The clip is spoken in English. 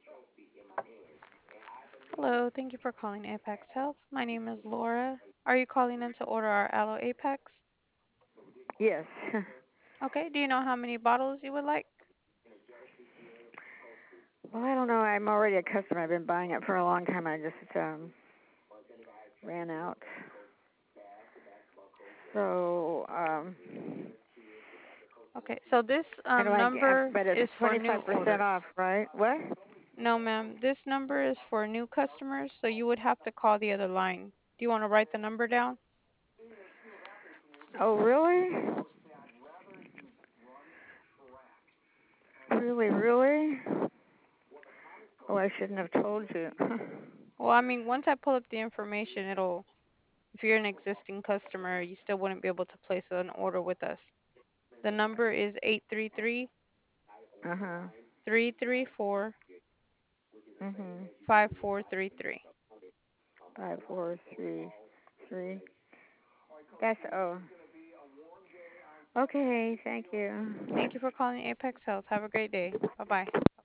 Hello, thank you for calling Apex Health. My name is Laura. Are you calling in to order our Aloe Apex? Yes. Okay, do you know how many bottles you would like? Well, I don't know. I'm already a customer. I've been buying it for a long time. I just ran out. So, Okay, so this how do I get? number But it's is for new 25% orders. off, right? What? No, ma'am, this number is for new customers, so you would have to call the other line. Do you want to write the number down? Oh, really? Really, really? Oh, I shouldn't have told you. Well, I mean, once I pull up the information, if you're an existing customer, you still wouldn't be able to place an order with us. The number is 833 Uh-huh. 334 Mhm. 5433. 5433. That's oh. Okay. Thank you. Thank you for calling Apex Health. Have a great day. Bye bye.